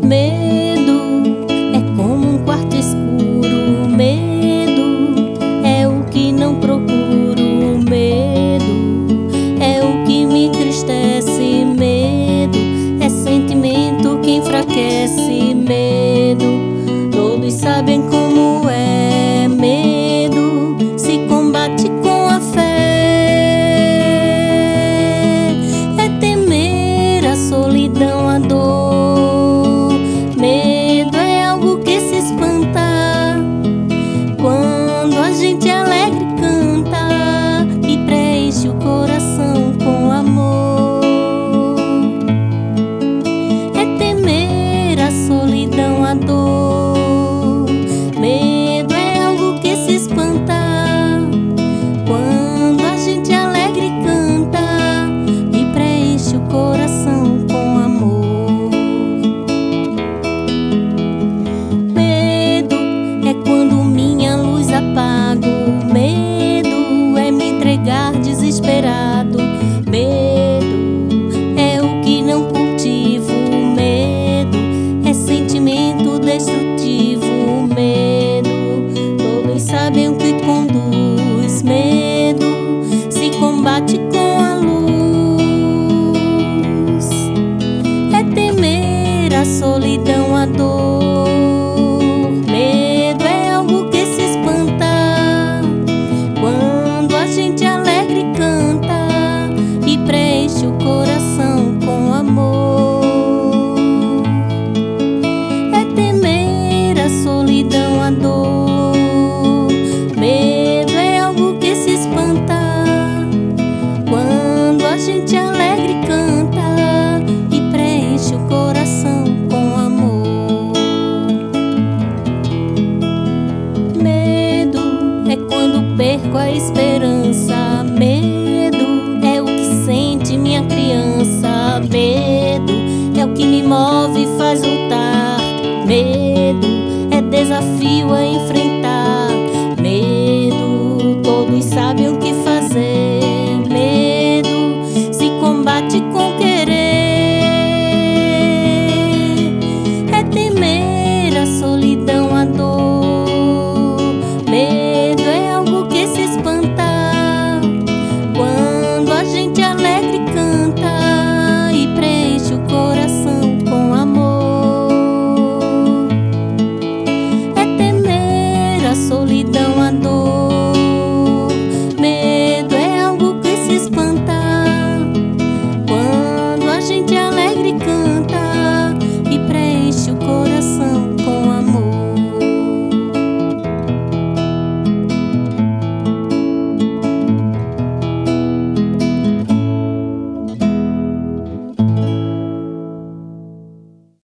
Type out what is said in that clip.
Medo é como um quarto escuro. Medo é o que não procuro. Medo é o que me entristece. Medo é sentimento que enfraquece. Medo, todos sabem como é. Medo se combate com a fé. É temer a solidão, a dor. Medo é algo que se espanta quando a gente alegre canta e preenche o coração com amor. É temer a solidão, a dor. Medo é algo que se espanta quando a gente alegre canta e preenche o coração com amor. Medo é quando minha luz apago. Medo é me entregar desesperado. Medo é o que não cultivo. Medo é sentimento destrutivo. Medo, todos sabem o que conduz. Medo se combate com a luz. É temer a solidão, a dor. Medo é algo que se espanta quando a gente alegre canta e preenche o coração com amor. É temer a solidão, a dor. Medo é algo que se espanta quando a gente alegre canta e preenche o coração com amor. Medo é quando perco a esperança. Medo é o que sente minha criança. Medo é o que me move e faz lutar. Medo é desafio a enfrentar.